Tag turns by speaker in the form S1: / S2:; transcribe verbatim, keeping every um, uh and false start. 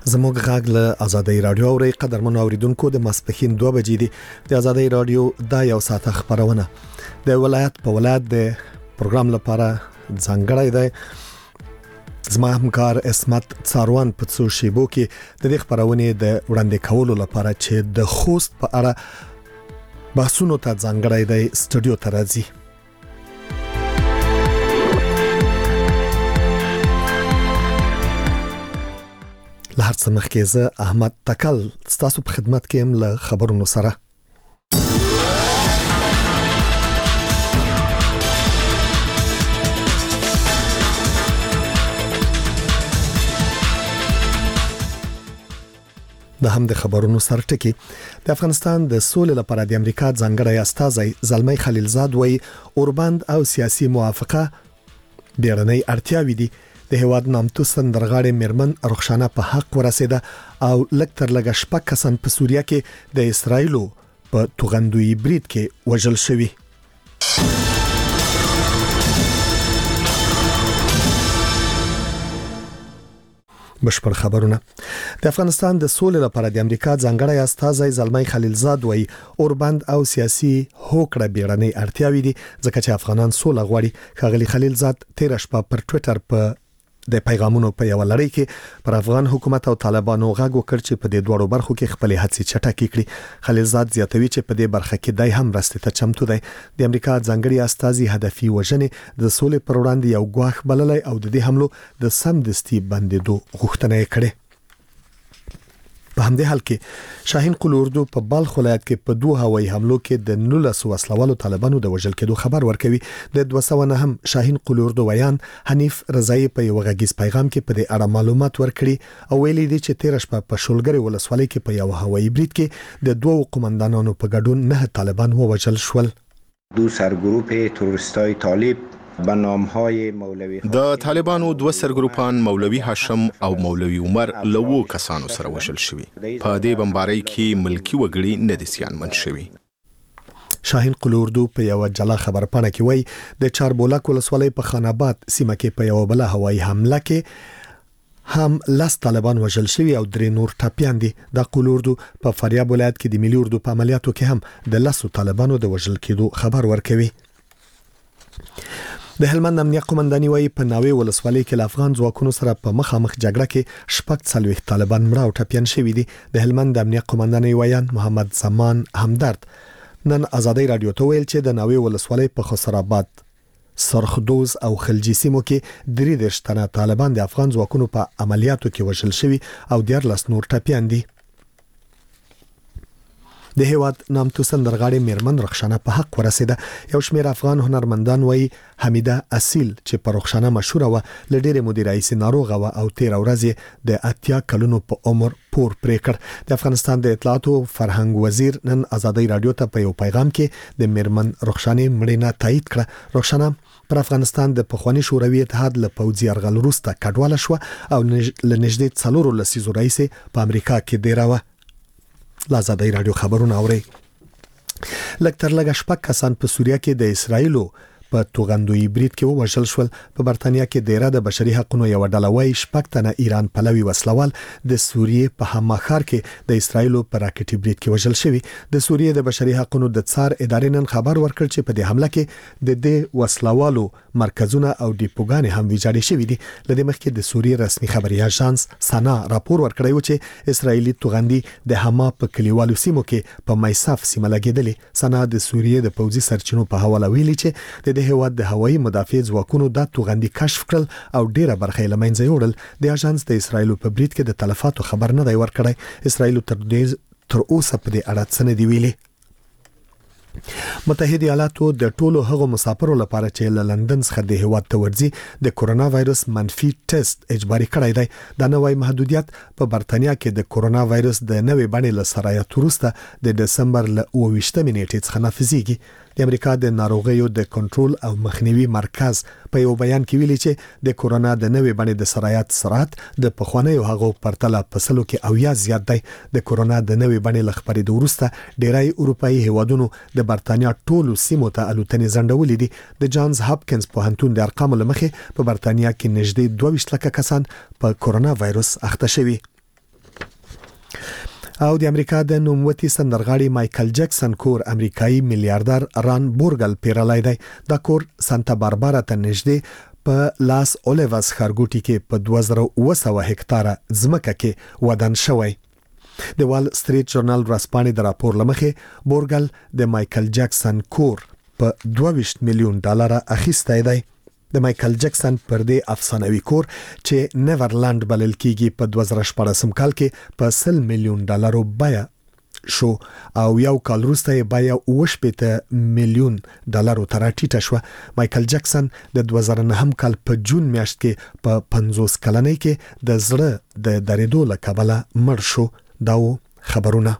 S1: زموږ غږ له آزادۍ رادیو اوري قدرمنو اوریدونکو د ماسپښین دوه بجې دي د آزادۍ رادیو دا یو ساعت خبرونه د ولایت په ولایت د پروګرام لپاره ځانګړی دی زما همکار اسمت څاروان په څو شیبو کې د دې خبرونه د وړاندې کولو لپاره چې د خوست په اړه بحثونو ته ځانګړی دی سټوډیو ته راځي لهر څه مخکې زه احمد تکل ستاسو په خدمت کې هم له خبرونو سره د هم د خبرونو سرټکی د افغانستان د سولې لپاره د امریکا ځانګړی استازی زلمی خلیلزاد وایي اوربند او سیاسي موافقه ډیرنۍ اړتیاوي دي د هیواد نامتو سندرغاړي میرمن رخصانه په حق ورسېده او لکتر لګ شپږ کسان په سوریه کې د اسرایلو په توغندوی برید کې وژل شوی بشپړ خبرونه د افغانستان د سولې لپاره د امریکا ځانګړی استازی زلمی خلیلزاد وایي اوربند او سیاسي هوکړه بیړنۍ اړتیاوي دي ځکه چې افغانان سوله غواړي خغلی خلیلزاد تیر شپه پر ټوئیټر په د پیغامونو په یو لړۍ کې پر افغان حکومت او طالبانو غږ وکړ چې په دې دوړو برخو کې خپل هڅې چټکې کړي خلیلزاد زیاتوي چې په دې برخه کې دای هم راسته ته چمتو دی د امریکا ځانګړي استازي هدفي وژنې د سولې پر وړاندې یو غواخ بللای او د دې حملو د سمدستي بندیدو غوښتنه یې کړې په همدې حال کې شاهین قل اردو په بلخ ولایت کې په دوه هوایي حملو کې د نولس وسلوالو طالبانو د وژل کېدو خبر ورکوي د دوه سوه نه هم شاهین قل اردو ویان حنیف رضایی په یو غږیز پیغام کې په دې اړه معلومات ورکړي او ویلي دي چې تیر شپه په شولګری ولسوالۍ کې په یو هوایي برید کې د دوه قومندانانو په ګډون نه طالبان ووژل شول
S2: دو سرگروپ تروریستای طالب به نامهای مولوی
S3: د طالبانو دوه سرګروپان مولوی هاشم او مولوی عمر لوو کسانو سره وژل شوي په دې بمبارۍ کې ملکی وګړي نه دي سیانمن شوي
S1: شاهین قل اردو په یو جلا خبرپاڼه کې وایي د چاربولک ولسوالۍ په خان آباد سیمه کې په یو بل هوایي حمله کې هم لاس طالبان وژل شوي او درې نور ټاپیان دي د قل اردو په فاریاب ولایت کې د ملي اردو په عملیاتو کې هم د لاسو طالبانو د وژل کېدو خبر ورکوي د هلمند امنیه قومنداني وایي په ناوې ولسوالۍ کې افغان ځواکونو سره په مخامخ جګړه کې شپږ څلوېښت طالبان مړه او ټپیان شوي دي د هلمند امنیه قومنداني ویان محمد زمان همدرد نن آزادۍ رادیو ته ویل چې د ناوې ولسوالۍ په خسرآباد سرخدوز او خلجي سیمو کې درې دېرش تنه طالبان د افغان ځواکونو په عملیاتو کې وژل شوي او دیارلس نور ټپیان دي د هیواد نامتو سندرغاړي میرمن رخصانه په حق ورسېده یو شمېر افغان هنرمندان وایي حمیده اصیل چې په رخصانه مشهوره و لډېرې مودې راهیسې ناروغه و او تیر ورځ د اتیا کلونو په عمر پور پرې کړ د افغانستان د اطلاعاتو فرهنګ وزیر نن آزادۍ رادیو ته په یو پیغام کې د میرمن رخصانه مړینه تایید کړه رخصانه پر افغانستان د پخوانی شوروي اتحاد له پوځي یرغل وروسته کډواله شو او لنږدې څلورو لسیزو راهیسې په امریکا کې دیره وه آزادۍ رادیو خبرونه اوري لکتر لګ شپږ کسان په سوریه کې د اسرایلو په توغندوی برید کې وژل شول په برتانیا کې دیره د بشري حقوقو یو ډله وای شپږ تنه ایران پلوي وسلوال د سوریې په هماخار کې د اسرایلو په راکټي برید کې وژل شوی د سوریې د بشري حقوقو د څار ادارې نن خبر ورکړ چې په دې حمله کې د دې وسلوالو مرکزونه او ډیپوګانې هم ویجاړې شوې دي لدې مخکې د سوریې رسمي خبري اژانس سنا راپور ورکړی و چې اسرایلی توغندي د حما په کلیوالو سیمو کې په مایصاف سیمه لګیدلې سنا د سوریې د پوځي سرچینو په حواله ویلي چې د د هیواد د هوایي مدافع ځواکونو د توغندي کشف کړل او ډیره برخه یې لمنځه یوړل د اژانس د اسرایلو په برید کې د تلفاتو خبر نه دی ورکړی اسرایلو تر دې تر اوسه په دې اړه څه نه دی ویلي متحده ایالاتو د ټولو هغو مسافرو لپاره چې له لندن څخه د هیواد ته ورځي د کورونا وایرس منفي ټیسټ اجباري کړی دی دا نوې محدودیت په برتانیا کې د کورونا وایرس د نوې بڼې له سرایت وروسته د دسمبر له اوه ویشتمې نیټې څخه نافذیږي د امریکا د ناروغیو د کنټرول او مخنیوي مرکز په یو بیان کې ویلي چې د کورونا د نوې بڼې د سرایت سرعت د پخوانیو هغو پرتله په سلو کې اویا زیات دی د کورونا د نوې بڼې ل خبرېدو وروسته ډیری اروپאי هیوادونو د برتانیا ټولو سیمو ته الوتنې ځنډولې دي د جانز هاپکینز پوهنتون د ارقامو لمخې په برتانیا کې نږدې دوه ویشت لکه کسان په کورونا وایرس اخته شوي او د امریکا د نوموتي سندرغاړي مایکل جکسن کور امریکایي میلیارډر ران بورګل پیرلای دی. دا کور سانتا باربارا ته نږدې په لاس اوليواس ښارګوټي کې په دوه زره اوه سوه هکتاره ځمکه کې ودان شوی. د وال سټریټ ژورنال ورځپاڼې د راپور لمخې بورګل د مایکل جکسن کور په دوه ویشت میلیون ډالر اخیستی دی. د مایکل جکسن پر دې افسانوي کور چې نیورلند بلل کیږي په دوه زره شپږم کال کې په سل میلیون ډالرو بیه شو او یو کال وروسته یې بیه اوه شپېته میلیون ډالرو ته راټیټه شوه. مایکل جکسن د دوه زره نهم کال په جون میاشت کې په پنځوس کلنۍ کې د زړه د درېدو له کبله مړ شو. دا و خبرونه.